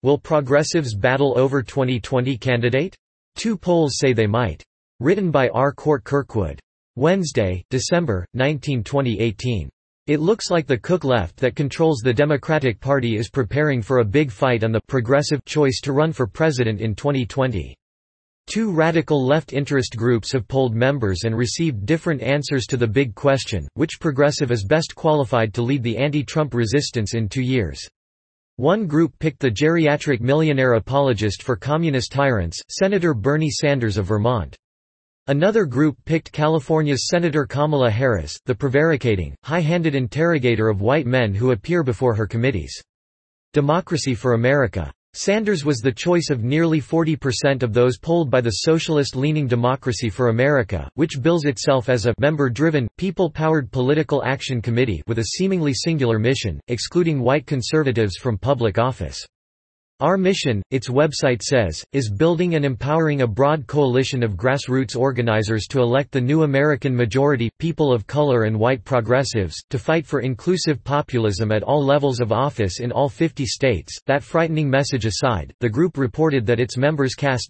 Will progressives battle over 2020 candidate? Two polls say they might. Written by R. Court Kirkwood. Wednesday, December 19, 2018. It looks like the Cook left that controls the Democratic Party is preparing for a big fight on the progressive choice to run for president in 2020. Two radical left interest groups have polled members and received different answers to the big question, which progressive is best qualified to lead the anti-Trump resistance in 2 years. One group picked the geriatric millionaire apologist for communist tyrants, Senator Bernie Sanders of Vermont. Another group picked California's Senator Kamala Harris, the prevaricating, high-handed interrogator of white men who appear before her committees. Democracy for America. Sanders was the choice of nearly 40% of those polled by the socialist-leaning Democracy for America, which bills itself as a member-driven, people-powered political action committee with a seemingly singular mission, excluding white conservatives from public office. Our mission, its website says, is building and empowering a broad coalition of grassroots organizers to elect the new American majority, people of color and white progressives, to fight for inclusive populism at all levels of office in all 50 states. That frightening message aside, the group reported that its members cast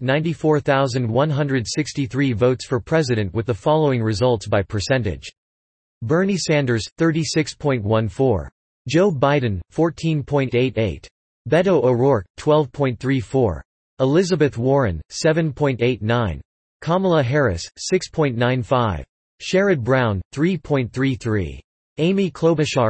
94,163 votes for president with the following results by percentage. Bernie Sanders, 36.14. Joe Biden, 14.88. Beto O'Rourke, 12.34. Elizabeth Warren, 7.89. Kamala Harris, 6.95. Sherrod Brown, 3.33. Amy Klobuchar,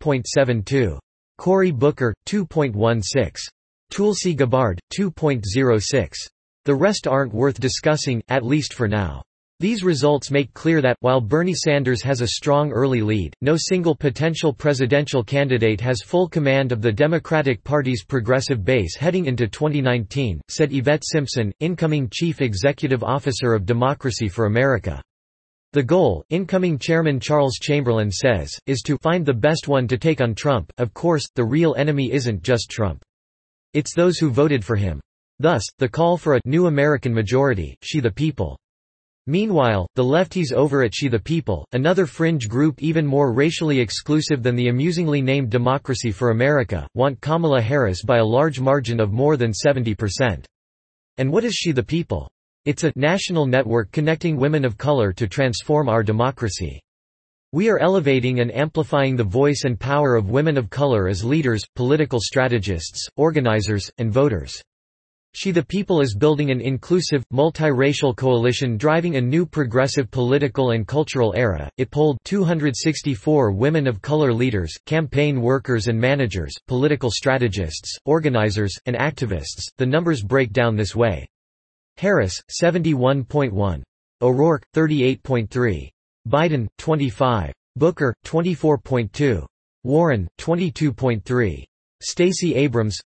2.72. Cory Booker, 2.16. Tulsi Gabbard, 2.06. The rest aren't worth discussing, at least for now. These results make clear that, while Bernie Sanders has a strong early lead, no single potential presidential candidate has full command of the Democratic Party's progressive base heading into 2019, said Yvette Simpson, incoming Chief Executive Officer of Democracy for America. The goal, incoming Chairman Charles Chamberlain says, is to find the best one to take on Trump. Of course, the real enemy isn't just Trump. It's those who voted for him. Thus, the call for a new American majority, She the People. Meanwhile, the lefties over at She the People, another fringe group even more racially exclusive than the amusingly named Democracy for America, want Kamala Harris by a large margin of more than 70%. And what is She the People? It's a national network connecting women of color to transform our democracy. We are elevating and amplifying the voice and power of women of color as leaders, political strategists, organizers, and voters. She the People is building an inclusive, multiracial coalition driving a new progressive political and cultural era. It polled 264 women of color leaders, campaign workers and managers, political strategists, organizers, and activists. The numbers break down this way. Harris, 71.1. O'Rourke, 38.3. Biden, 25. Booker, 24.2. Warren, 22.3. Stacey Abrams,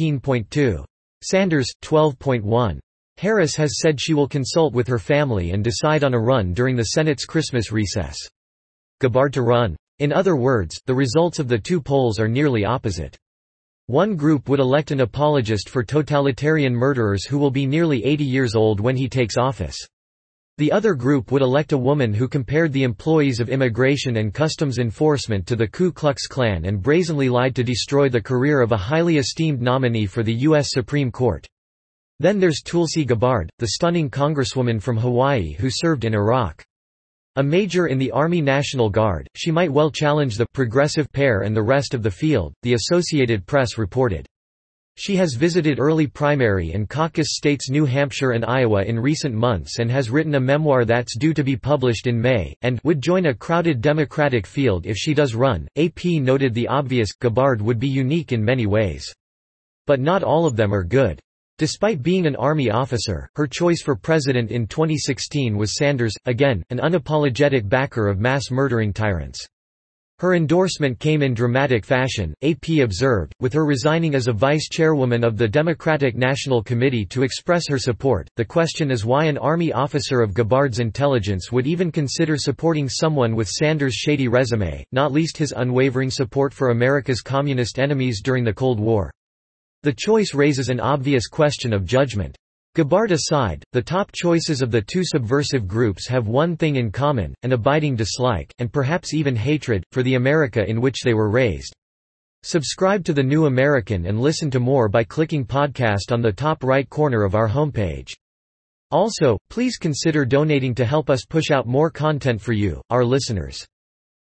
15.2. Sanders, 12.1. Harris has said she will consult with her family and decide on a run during the Senate's Christmas recess. Gabbard to run? In other words, the results of the two polls are nearly opposite. One group would elect an apologist for totalitarian murderers who will be nearly 80 years old when he takes office. The other group would elect a woman who compared the employees of Immigration and Customs Enforcement to the Ku Klux Klan and brazenly lied to destroy the career of a highly esteemed nominee for the U.S. Supreme Court. Then there's Tulsi Gabbard, the stunning congresswoman from Hawaii who served in Iraq. A major in the Army National Guard, she might well challenge the progressive pair and the rest of the field, the Associated Press reported. She has visited early primary and caucus states New Hampshire and Iowa in recent months and has written a memoir that's due to be published in May, and would join a crowded Democratic field if she does run. AP noted the obvious, Gabbard would be unique in many ways. But not all of them are good. Despite being an Army officer, her choice for president in 2016 was Sanders, again, an unapologetic backer of mass-murdering tyrants. Her endorsement came in dramatic fashion, AP observed, with her resigning as a vice chairwoman of the Democratic National Committee to express her support. The question is why an Army officer of Gabbard's intelligence would even consider supporting someone with Sanders' shady resume, not least his unwavering support for America's communist enemies during the Cold War. The choice raises an obvious question of judgment. Gabbard aside, the top choices of the two subversive groups have one thing in common, an abiding dislike, and perhaps even hatred, for the America in which they were raised. Subscribe to The New American and listen to more by clicking podcast on the top right corner of our homepage. Also, please consider donating to help us push out more content for you, our listeners.